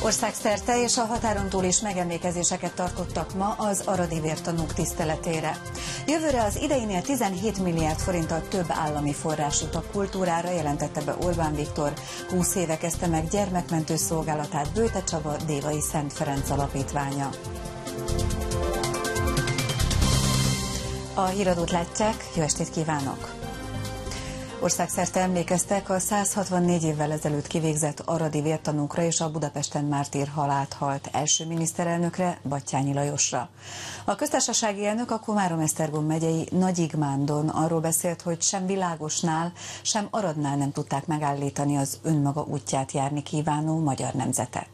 Országszerte és a határon túl is megemlékezéseket tartottak ma az aradi vértanúk tiszteletére. Jövőre az ideinél 17 milliárd forinttal több állami forrás jut a kultúrára, jelentette be Orbán Viktor. 20 éve kezdte meg gyermekmentő szolgálatát Bőte Csaba Dévai Szent Ferenc Alapítványa. A híradót látják, jó estét kívánok! Országszerte emlékeztek a 164 évvel ezelőtt kivégzett aradi vértanúkra és a Budapesten mártír halált halt első miniszterelnökre, Batthyány Lajosra. A köztársasági elnök a Komárom-Esztergom megyei Nagyigmándon arról beszélt, hogy sem Világosnál, sem Aradnál nem tudták megállítani az önmaga útját járni kívánó magyar nemzetet.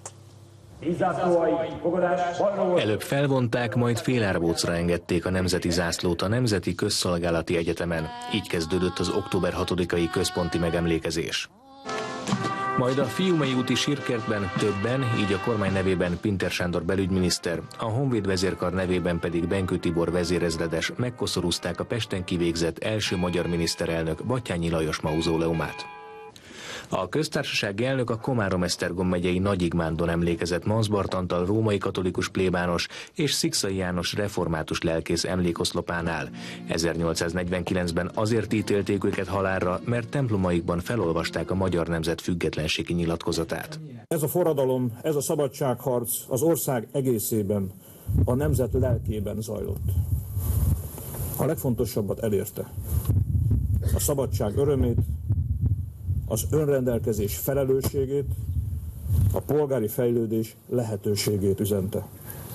Előbb felvonták, majd félárbócra engedték a nemzeti zászlót a Nemzeti Közszolgálati Egyetemen. Így kezdődött az október 6-ai központi megemlékezés. Majd a Fiumei úti sírkertben többen, így a kormány nevében Pintér Sándor belügyminiszter, a Honvéd vezérkar nevében pedig Benkő Tibor vezérezredes megkoszorúzták a Pesten kivégzett első magyar miniszterelnök Batthyány Lajos mauzóleumát. A köztársasági elnök a Komárom-Esztergom megyei Nagyigmándon emlékezett Manzbart Antal római katolikus plébános és Szikszai János református lelkész emlékoszlopánál. 1849-ben azért ítélték őket halálra, mert templomaikban felolvasták a magyar nemzet függetlenségi nyilatkozatát. Ez a forradalom, ez a szabadságharc az ország egészében, a nemzet lelkében zajlott. A legfontosabbat elérte. A szabadság örömét, az önrendelkezés felelősségét, a polgári fejlődés lehetőségét üzente.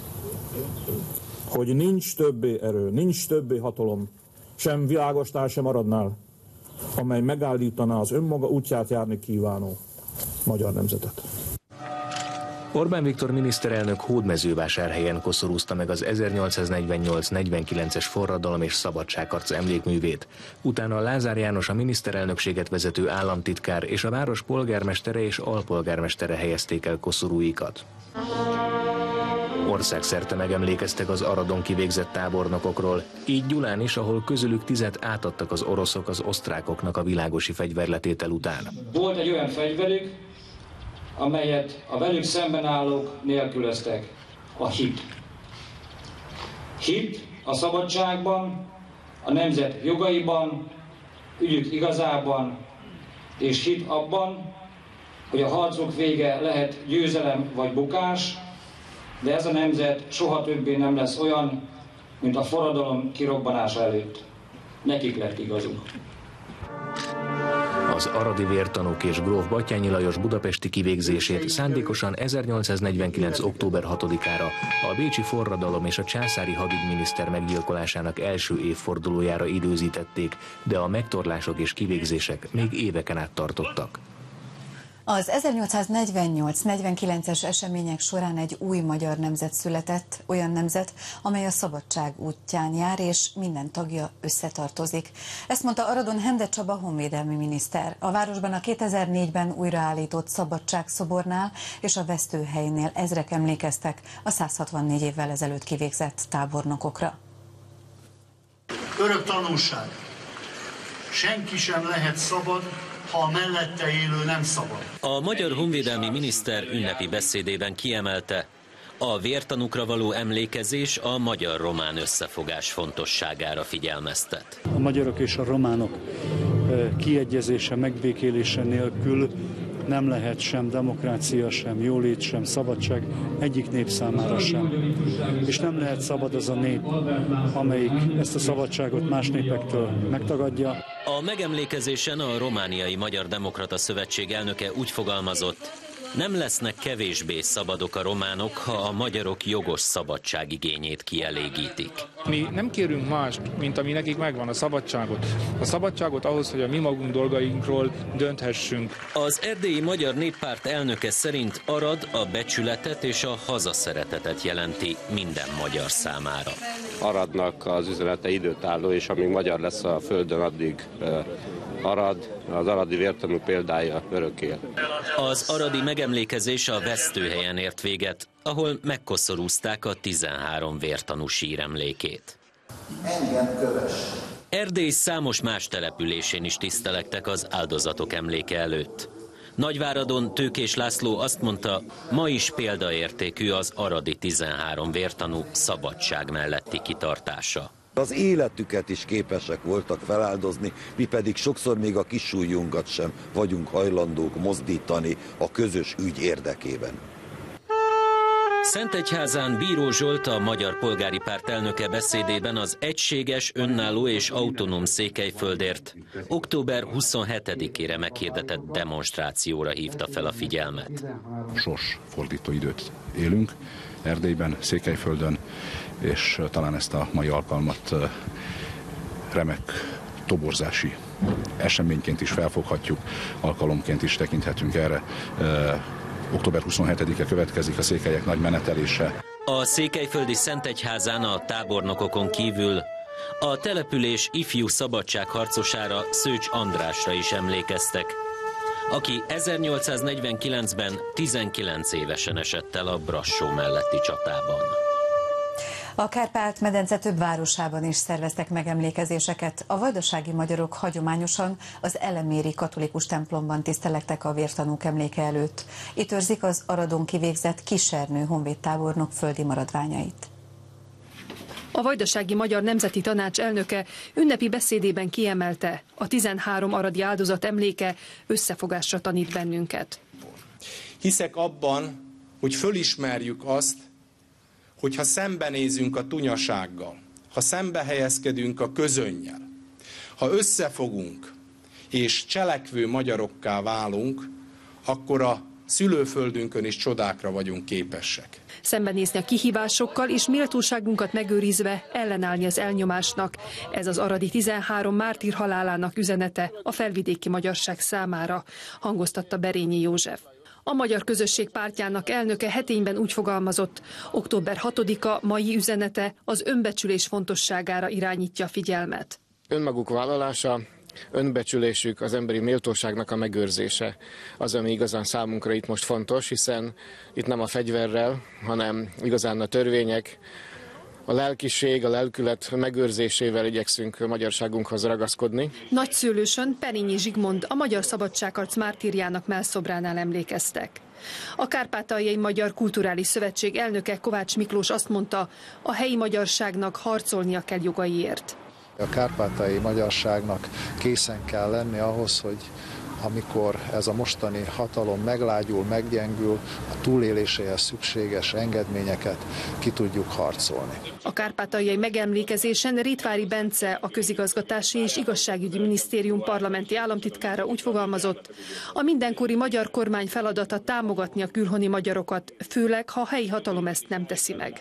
Hogy nincs többé erő, nincs többé hatalom, sem Világosnál, sem Aradnál, amely megállítaná az önmaga útját járni kívánó magyar nemzetet. Orbán Viktor miniszterelnök Hódmezővásárhelyen koszorúzta meg az 1848-49-es forradalom és szabadságharc emlékművét. Utána Lázár János, a miniszterelnökséget vezető államtitkár és a város polgármestere és alpolgármestere helyezték el koszorúikat. Országszerte megemlékeztek az Aradon kivégzett tábornokokról, így Gyulán is, ahol közülük 10 átadtak az oroszok az osztrákoknak a világosi fegyverletétel után. Volt egy olyan fegyverük, amelyet a velük szemben állók nélkülöztek, a hit. Hit a szabadságban, a nemzet jogaiban, ügyük igazában, és hit abban, hogy a harcok vége lehet győzelem vagy bukás, de ez a nemzet soha többé nem lesz olyan, mint a forradalom kirobbanása előtt. Nekik lett igazuk. Az aradi vértanúk és gróf Batthyány Lajos budapesti kivégzését szándékosan 1849. október 6-ára, a bécsi forradalom és a császári hadügyminiszter meggyilkolásának első évfordulójára időzítették, de a megtorlások és kivégzések még éveken át tartottak. Az 1848-49-es események során egy új magyar nemzet született, olyan nemzet, amely a szabadság útján jár, és minden tagja összetartozik. Ezt mondta Aradon Hende Csaba honvédelmi miniszter. A városban a 2004-ben újraállított szabadságszobornál és a Vesztőhelynél ezrek emlékeztek a 164 évvel ezelőtt kivégzett tábornokokra. Örök tanulság. Senki sem lehet szabad, ha a mellette élő nem szabad. A magyar honvédelmi miniszter ünnepi beszédében kiemelte, a vértanúkra való emlékezés a magyar-román összefogás fontosságára figyelmeztet. A magyarok és a románok kiegyezése, megbékélése nélkül nem lehet sem demokrácia, sem jólét, sem szabadság egyik nép számára sem. És nem lehet szabad az a nép, amelyik ezt a szabadságot más népektől megtagadja. A megemlékezésen a Romániai Magyar Demokrata Szövetség elnöke úgy fogalmazott, nem lesznek kevésbé szabadok a románok, ha a magyarok jogos szabadságigényét kielégítik. Mi nem kérünk mást, mint ami nekik megvan, a szabadságot. A szabadságot ahhoz, hogy a mi magunk dolgainkról dönthessünk. Az Erdélyi Magyar Néppárt elnöke szerint Arad a becsületet és a hazaszeretetet jelenti minden magyar számára. Aradnak az üzenete időtálló, és amíg magyar lesz a földön, addig Arad, az aradi vértanú példája örökké. Az aradi megemlékezés a Vesztőhelyen ért véget, ahol megkoszorúzták a 13 vértanú síremlékét. Engem kövess! Erdély számos más településén is tisztelektek az áldozatok emléke előtt. Nagyváradon Tőkés László azt mondta, ma is példaértékű az aradi 13 vértanú szabadság melletti kitartása. Az életüket is képesek voltak feláldozni, mi pedig sokszor még a kisujjunkat sem vagyunk hajlandók mozdítani a közös ügy érdekében. Szentegyházán Bíró Zsolt, a Magyar Polgári Párt elnöke beszédében az egységes, önálló és autonóm Székelyföldért október 27-ére meghirdetett demonstrációra hívta fel a figyelmet. Sorsfordító időt élünk Erdélyben, Székelyföldön, és talán ezt a mai alkalmat remek toborzási eseményként is felfoghatjuk, alkalomként is tekinthetünk erre. Október 27-e következik a székelyek nagy menetelése. A székelyföldi Szentegyházán a tábornokokon kívül a település ifjú szabadságharcosára, Szőcs Andrásra is emlékeztek, aki 1849-ben 19 évesen esett el a Brassó melletti csatában. A Kárpát-medence több városában is szerveztek megemlékezéseket. A vajdasági magyarok hagyományosan az eleméri katolikus templomban tisztelektek a vértanúk emléke előtt. Itt őrzik az Aradon kivégzett Kisernő honvédtábornok földi maradványait. A Vajdasági Magyar Nemzeti Tanács elnöke ünnepi beszédében kiemelte, a 13 aradi áldozat emléke összefogásra tanít bennünket. Hiszek abban, hogy fölismerjük azt, hogyha szembenézünk a tunyasággal, ha szembe helyezkedünk a közönnyel, ha összefogunk és cselekvő magyarokká válunk, akkor a szülőföldünkön is csodákra vagyunk képesek. Szembenézni a kihívásokkal és méltóságunkat megőrizve ellenállni az elnyomásnak. Ez az aradi 13 mártír halálának üzenete a felvidéki magyarság számára, hangoztatta Berényi József. A Magyar Közösség Pártjának elnöke Hetényben úgy fogalmazott, október 6-a mai üzenete az önbecsülés fontosságára irányítja a figyelmet. Önmaguk vállalása, önbecsülésük, az emberi méltóságnak a megőrzése az, ami igazán számunkra itt most fontos, hiszen itt nem a fegyverrel, hanem igazán a törvények, a lelkiség, a lelkület megőrzésével igyekszünk magyarságunkhoz ragaszkodni. Nagyszőlősön Perényi Zsigmond, a Magyar Szabadságharc mártírjának mellszobránál emlékeztek. A Kárpátaljai Magyar Kulturális Szövetség elnöke Kovács Miklós azt mondta, a helyi magyarságnak harcolnia kell jogaiért. A kárpátaljai magyarságnak készen kell lenni ahhoz, hogy amikor ez a mostani hatalom meglágyul, meggyengül, a túléléséhez szükséges engedményeket ki tudjuk harcolni. A kárpátaljai megemlékezésen Rétvári Bence, a Közigazgatási és Igazságügyi Minisztérium parlamenti államtitkára úgy fogalmazott, a mindenkori magyar kormány feladata támogatni a külhoni magyarokat, főleg ha a helyi hatalom ezt nem teszi meg.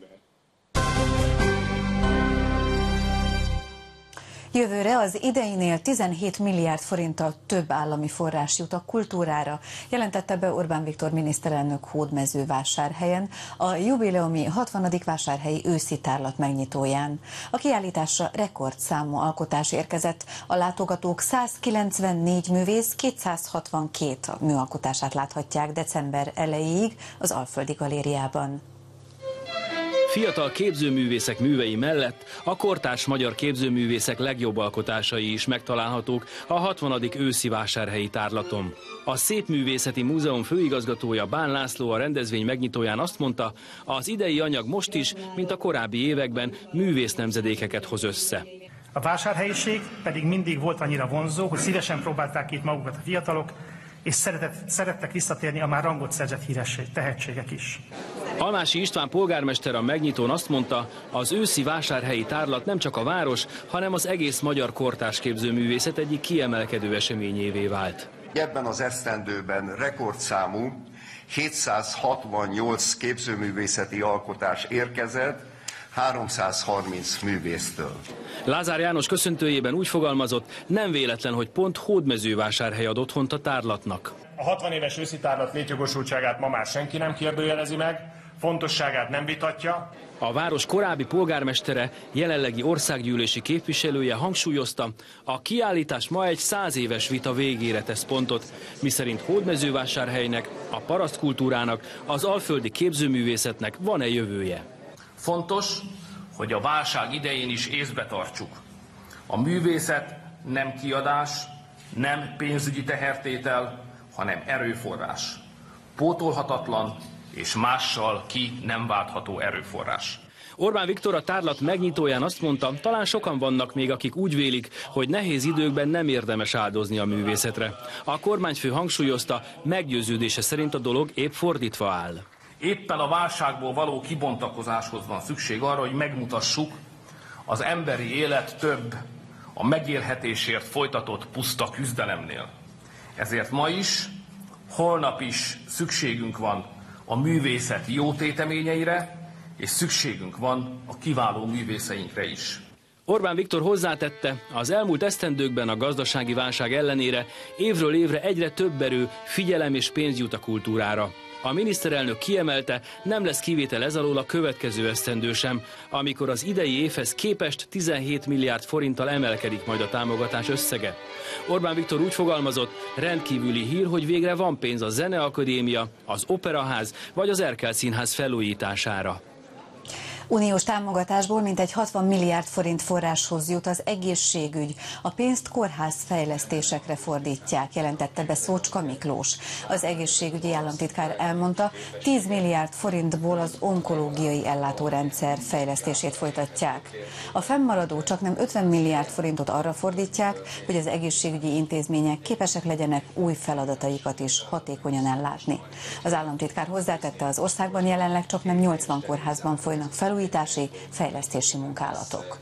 Jövőre az ideinél 17 milliárd forinttal több állami forrás jut a kultúrára, jelentette be Orbán Viktor miniszterelnök Hódmezővásárhelyen a jubileumi 60. vásárhelyi őszi tárlat megnyitóján. A kiállításra rekordszámú alkotás érkezett, a látogatók 194 művész 262 műalkotását láthatják december elejéig az Alföldi Galériában. Fiatal képzőművészek művei mellett a kortárs magyar képzőművészek legjobb alkotásai is megtalálhatók a 60. őszi vásárhelyi tárlaton. A Szépművészeti Múzeum főigazgatója Bán László a rendezvény megnyitóján azt mondta, az idei anyag most is, mint a korábbi években művésznemzedékeket hoz össze. A vásárhelyiség pedig mindig volt annyira vonzó, hogy szívesen próbálták itt magukat a fiatalok, és szerettek visszatérni a már rangot szerzett tehetségek is. Almási István polgármester a megnyitón azt mondta, az őszi vásárhelyi tárlat nem csak a város, hanem az egész magyar kortárs képzőművészet egyik kiemelkedő eseményévé vált. Ebben az esztendőben rekordszámú 768 képzőművészeti alkotás érkezett, 330 művésztől. Lázár János köszöntőjében úgy fogalmazott, nem véletlen, hogy pont Hódmezővásárhely ad otthont a tárlatnak. A 60 éves őszi tárlat létjogosultságát ma már senki nem kérdőjelezi meg, fontosságát nem vitatja. A város korábbi polgármestere, jelenlegi országgyűlési képviselője hangsúlyozta, a kiállítás ma egy 100 éves vita végére tesz pontot, miszerint Hódmezővásárhelynek, a parasztkultúrának, az alföldi képzőművészetnek van-e jövője. Fontos, hogy a válság idején is észbe tartsuk. A művészet nem kiadás, nem pénzügyi tehertétel, hanem erőforrás. Pótolhatatlan és mással ki nem váltható erőforrás. Orbán Viktor a tárlat megnyitóján azt mondta, talán sokan vannak még, akik úgy vélik, hogy nehéz időkben nem érdemes áldozni a művészetre. A kormányfő hangsúlyozta, meggyőződése szerint a dolog épp fordítva áll. Éppen a válságból való kibontakozáshoz van szükség arra, hogy megmutassuk, az emberi élet több a megélhetésért folytatott puszta küzdelemnél. Ezért ma is, holnap is szükségünk van a művészet jó téteményeire, és szükségünk van a kiváló művészeinkre is. Orbán Viktor hozzátette, az elmúlt esztendőkben a gazdasági válság ellenére évről évre egyre több erő, figyelem és pénz jut a kultúrára. A miniszterelnök kiemelte, nem lesz kivétel ez alól a következő esztendő sem, amikor az idei évhez képest 17 milliárd forinttal emelkedik majd a támogatás összege. Orbán Viktor úgy fogalmazott, rendkívüli hír, hogy végre van pénz a Zeneakadémia, az Operaház vagy az Erkel Színház felújítására. Uniós támogatásból mintegy 60 milliárd forint forráshoz jut az egészségügy. A pénzt kórház fejlesztésekre fordítják, jelentette be Szócska Miklós. Az egészségügyi államtitkár elmondta, 10 milliárd forintból az onkológiai ellátórendszer fejlesztését folytatják. A fennmaradó csaknem 50 milliárd forintot arra fordítják, hogy az egészségügyi intézmények képesek legyenek új feladataikat is hatékonyan ellátni. Az államtitkár hozzátette, az országban jelenleg csaknem 80 kórházban folynak felújítási, fejlesztési munkálatok.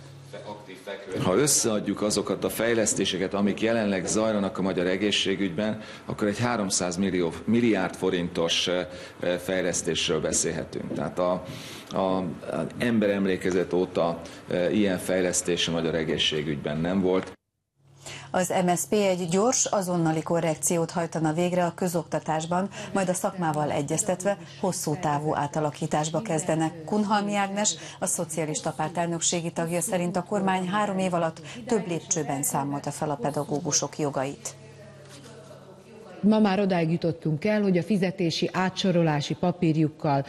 Ha összeadjuk azokat a fejlesztéseket, amik jelenleg zajlanak a magyar egészségügyben, akkor egy 300 milliárd forintos fejlesztésről beszélhetünk. Tehát az ember emlékezet óta ilyen fejlesztés a magyar egészségügyben nem volt. Az MSZP egy gyors, azonnali korrekciót hajtana végre a közoktatásban, majd a szakmával egyeztetve hosszú távú átalakításba kezdenek. Kunhalmi Ágnes, a Szocialista Párt elnökségi tagja szerint a kormány 3 év alatt több lépcsőben számolta fel a pedagógusok jogait. Ma már odáig jutottunk el, hogy a fizetési átsorolási papírjukkal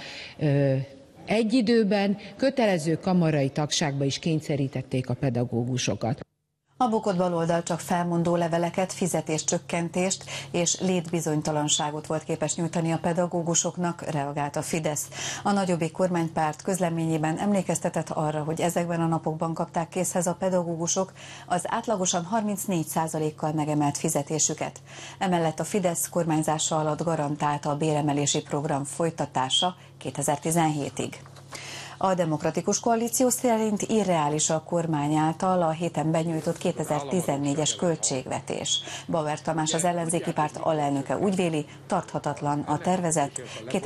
egy időben kötelező kamarai tagságba is kényszerítették a pedagógusokat. A bukott baloldal csak felmondó leveleket, fizetéscsökkentést és létbizonytalanságot volt képes nyújtani a pedagógusoknak, reagált a Fidesz. A nagyobbik kormánypárt közleményében emlékeztetett arra, hogy ezekben a napokban kapták készhez a pedagógusok az átlagosan 34%-kal megemelt fizetésüket. Emellett a Fidesz kormányzása alatt garantálta a béremelési program folytatása 2017-ig. A Demokratikus Koalíció szerint irreális a kormány által a héten benyújtott 2014-es költségvetés. Bauer Tamás, az ellenzéki párt alelnöke úgy véli, tarthatatlan a tervezett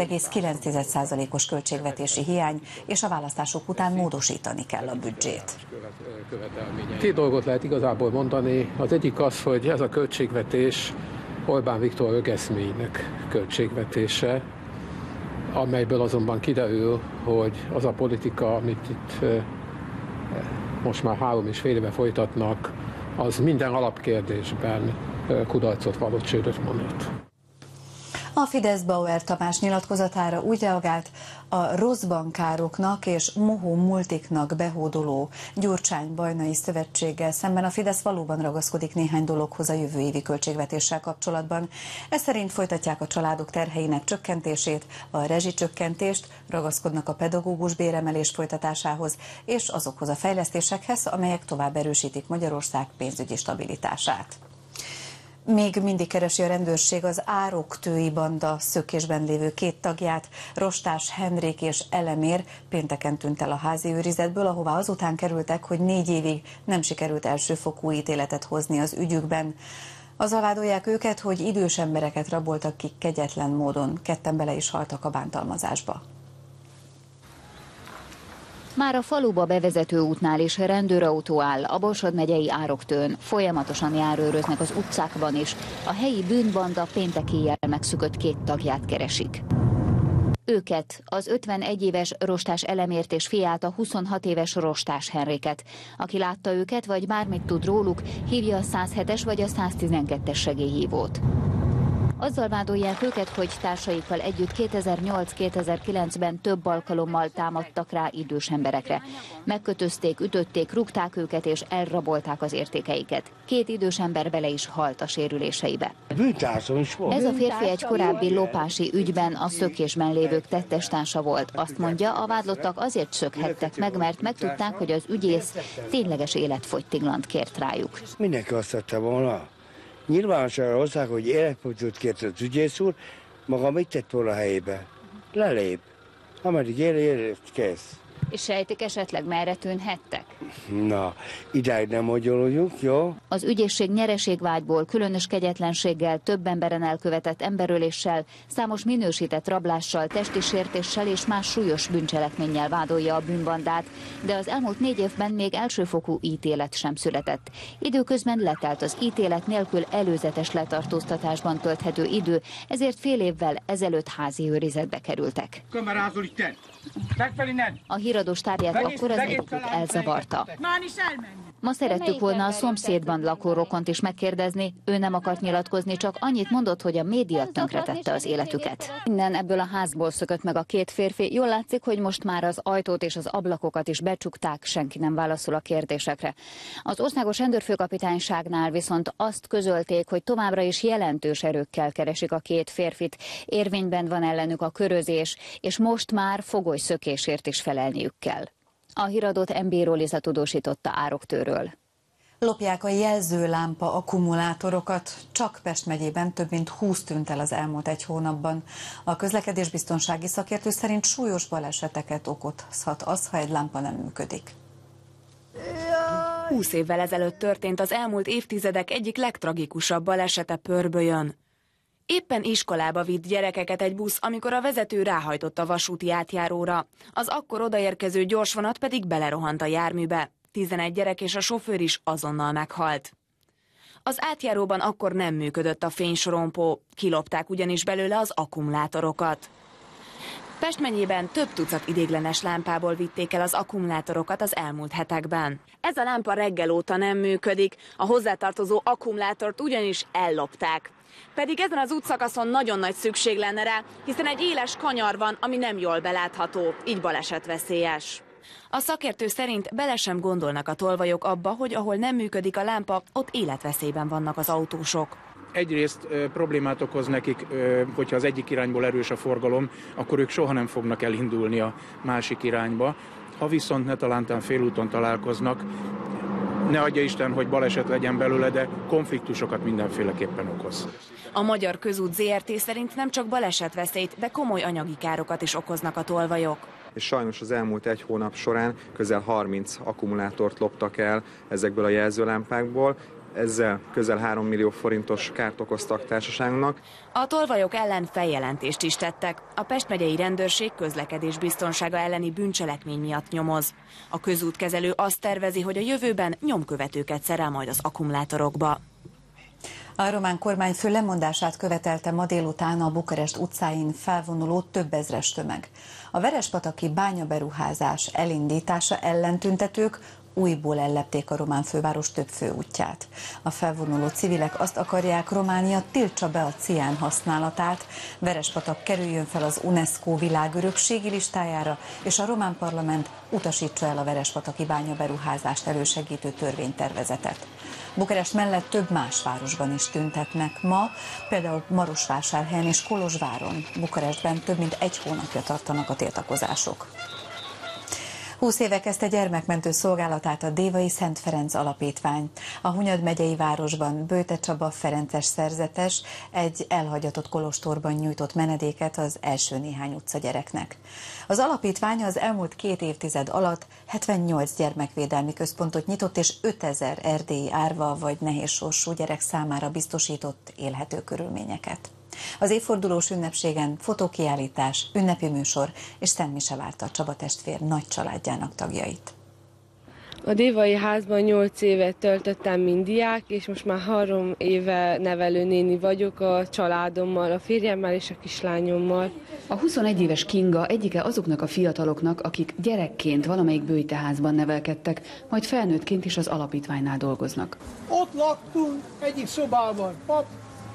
2,9%-os költségvetési hiány, és a választások után módosítani kell a büdzsét. 2 dolgot lehet igazából mondani. Az egyik az, hogy ez a költségvetés Orbán Viktor ögeszméinek költségvetése, amelyből azonban kiderül, hogy az a politika, amit itt most már 3,5 éve folytatnak, az minden alapkérdésben kudarcot vallott, csődöt mondott. A Fidesz Bauer Tamás nyilatkozatára úgy reagált, a rossz bankároknak és mohó multiknak behódoló Gyurcsány-Bajnai szövetséggel szemben a Fidesz valóban ragaszkodik néhány dologhoz a jövő évi költségvetéssel kapcsolatban. Ez szerint folytatják a családok terheinek csökkentését, a rezsicsökkentést, ragaszkodnak a pedagógus béremelés folytatásához és azokhoz a fejlesztésekhez, amelyek tovább erősítik Magyarország pénzügyi stabilitását. Még mindig keresi a rendőrség az ároktői banda szökésben lévő 2 tagját. Rostás Henrik és Elemér pénteken tűnt el a házi őrizetből, ahová azután kerültek, hogy 4 évig nem sikerült elsőfokú ítéletet hozni az ügyükben. Azzal vádolják őket, hogy idős embereket raboltak ki kegyetlen módon, 2-en bele is haltak a bántalmazásba. Már a faluba bevezető útnál is rendőrautó áll, a Borsod megyei Ároktőn. Folyamatosan járőröznek az utcákban is. A helyi bűnbanda péntek éjjel megszökött 2 tagját keresik. Őket, az 51 éves Rostás Elemért és fiát, a 26 éves Rostás Henriket. Aki látta őket, vagy bármit tud róluk, hívja a 107-es vagy a 112-es segélyhívót. Azzal vádolják őket, hogy társaikkal együtt 2008-2009-ben több alkalommal támadtak rá idős emberekre. Megkötözték, ütötték, rúgták őket és elrabolták az értékeiket. 2 idős ember bele is halt a sérüléseibe. Ez a férfi egy korábbi lopási ügyben a szökésben lévők tettestársa volt. Azt mondja, a vádlottak azért szökhettek meg, mert megtudták, hogy az ügyész tényleges életfogytiglant kért rájuk. Mindenki azt tette volna. Nyilvánosságra hozzák, hogy életfogytiglant kért az ügyész úr, maga mit tett volna a helyébe? Lelép. Ameddig él, kész. És sejtik esetleg, merre tűnhettek? Na, idáig nem magyaroljuk, jó? Az ügyészség nyereségvágyból, különös kegyetlenséggel, több emberen elkövetett emberöléssel, számos minősített rablással, testi sértéssel és más súlyos bűncselekménnyel vádolja a bűnbandát, de az elmúlt 4 évben még elsőfokú ítélet sem született. Időközben letelt az ítélet nélkül előzetes letartóztatásban tölthető idő, ezért fél évvel ezelőtt házi őrizetbe kerültek. A híradós tárgyát akkor az egyikük elzavarta. Ma szerettük volna a szomszédban lakó rokont is megkérdezni, ő nem akart nyilatkozni, csak annyit mondott, hogy a média tönkretette az életüket. Innen ebből a házból szökött meg a 2 férfi, jól látszik, hogy most már az ajtót és az ablakokat is becsukták, senki nem válaszol a kérdésekre. Az országos rendőrfőkapitányságnál viszont azt közölték, hogy továbbra is jelentős erőkkel keresik a 2 férfit, érvényben van ellenük a körözés, és most már fogolyszökésért is felelniük kell. A híradót MB Liza tudósította Ároktőről. Lopják a jelzőlámpa akkumulátorokat. Csak Pest megyében több mint 20 tűnt el az elmúlt 1 hónapban. A közlekedésbiztonsági szakértő szerint súlyos baleseteket okozhat az, ha egy lámpa nem működik. 20 évvel ezelőtt történt az elmúlt évtizedek egyik legtragikusabb balesete Pörbölyön. Éppen iskolába vitt gyerekeket egy busz, amikor a vezető ráhajtott a vasúti átjáróra. Az akkor odaérkező gyorsvonat pedig belerohant a járműbe. 11 gyerek és a sofőr is azonnal meghalt. Az átjáróban akkor nem működött a fénysorompó, kilopták ugyanis belőle az akkumulátorokat. Pest megyében több tucat ideiglenes lámpából vitték el az akkumulátorokat az elmúlt hetekben. Ez a lámpa reggel óta nem működik, a hozzátartozó akkumulátort ugyanis ellopták. Pedig ezen az útszakaszon nagyon nagy szükség lenne rá, hiszen egy éles kanyar van, ami nem jól belátható, így balesetveszélyes. A szakértő szerint bele sem gondolnak a tolvajok abba, hogy ahol nem működik a lámpa, ott életveszélyben vannak az autósok. Egyrészt problémát okoz nekik, hogyha az egyik irányból erős a forgalom, akkor ők soha nem fognak elindulni a másik irányba. Ha viszont ne talántán félúton találkoznak, ne adja Isten, hogy baleset legyen belőle, de konfliktusokat mindenféleképpen okoz. A Magyar Közút Zrt. Szerint nem csak balesetveszélyt, de komoly anyagi károkat is okoznak a tolvajok. És sajnos az elmúlt 1 hónap során közel 30 akkumulátort loptak el ezekből a jelzőlámpákból. Ezzel közel 3 millió forintos kárt okoztak társaságnak. A tolvajok ellen feljelentést is tettek. A Pest megyei rendőrség közlekedésbiztonsága elleni bűncselekmény miatt nyomoz. A közútkezelő azt tervezi, hogy a jövőben nyomkövetőket szerel majd az akkumulátorokba. A román kormányfő lemondását követelte ma délután a Bukarest utcáin felvonuló több ezres tömeg. A verespataki bányaberuházás elindítása ellen tüntetők újból ellepték a román főváros több főútját. A felvonuló civilek azt akarják, Románia tiltsa be a cián használatát, Verespatak kerüljön fel az UNESCO világörökségi listájára, és a román parlament utasítsa el a verespataki bányaberuházást elősegítő törvénytervezetet. Bukarest mellett több más városban is tüntetnek ma, például Marosvásárhelyen és Kolozsváron. Bukarestben több mint 1 hónapja tartanak a tiltakozások. 20 éve kezdte gyermekmentő szolgálatát a Dévai Szent Ferenc Alapítvány. A Hunyad megyei városban Böjte Csaba ferences szerzetes egy elhagyatott kolostorban nyújtott menedéket az első néhány utca gyereknek. Az alapítvány az elmúlt 2 évtized alatt 78 gyermekvédelmi központot nyitott és 5000 erdélyi árva vagy nehézsorsú gyerek számára biztosított élhető körülményeket. Az évfordulós ünnepségen fotókiállítás, ünnepi műsor és szentmise várta a Csaba testvér nagy családjának tagjait. A Dévai házban 8 évet töltöttem, mint diák, és most már 3 éve nevelőnéni vagyok a családommal, a férjemmel és a kislányommal. A 21 éves Kinga egyike azoknak a fiataloknak, akik gyerekként valamelyik böjteházban nevelkedtek, majd felnőttként is az alapítványnál dolgoznak. Ott laktunk egyik szobában, pap,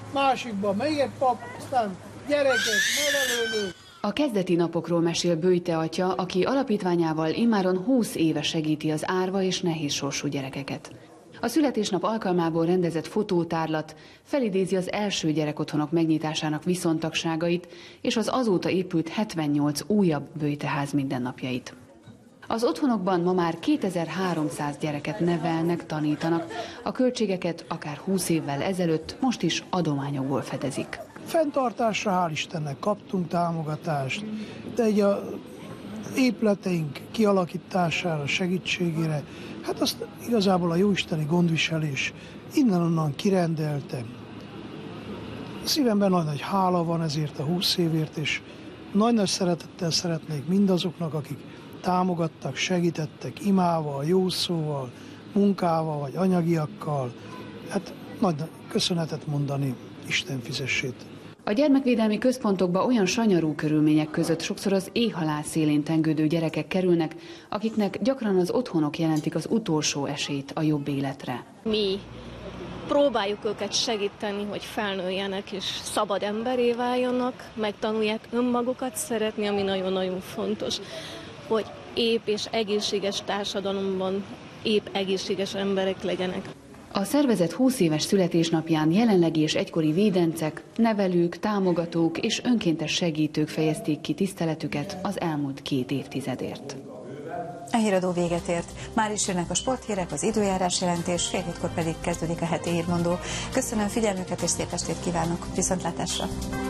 másikban még egy pap, aztán gyerekek, nevelőnő. A kezdeti napokról mesél Böjte atya, aki alapítványával immáron 20 éve segíti az árva és nehéz sorsú gyerekeket. A születésnap alkalmából rendezett fotótárlat felidézi az első gyerekotthonok megnyitásának viszontagságait és az azóta épült 78 újabb Böjteház mindennapjait. Az otthonokban ma már 2300 gyereket nevelnek, tanítanak, a költségeket akár 20 évvel ezelőtt most is adományokból fedezik. Fenntartásra hál' Istennek kaptunk támogatást, de egy a épületeink kialakítására, segítségére, hát azt igazából a jóisteni gondviselés innen-onnan kirendelte. Szívemben nagy hála van ezért a 20 évért, és nagy szeretettel szeretnék mindazoknak, akik támogattak, segítettek imával, jó szóval, munkával vagy anyagiakkal. Hát nagy köszönetet mondani, Isten fizessét. A gyermekvédelmi központokba olyan sanyarú körülmények között sokszor az éhhalál szélén tengődő gyerekek kerülnek, akiknek gyakran az otthonok jelentik az utolsó esélyt a jobb életre. Mi próbáljuk őket segíteni, hogy felnőjenek és szabad emberé váljanak, megtanulják önmagukat szeretni, ami nagyon-nagyon fontos, hogy épp és egészséges társadalomban épp egészséges emberek legyenek. A szervezet 20 éves születésnapján jelenlegi és egykori védencek, nevelők, támogatók és önkéntes segítők fejezték ki tiszteletüket az elmúlt 2 évtizedért. A híradó véget ért. Már is jönnek a sporthírek, az időjárás jelentés, fél hétkor pedig kezdődik a heti hírmondó. Köszönöm figyelmüket és szép estét kívánok. Viszontlátásra!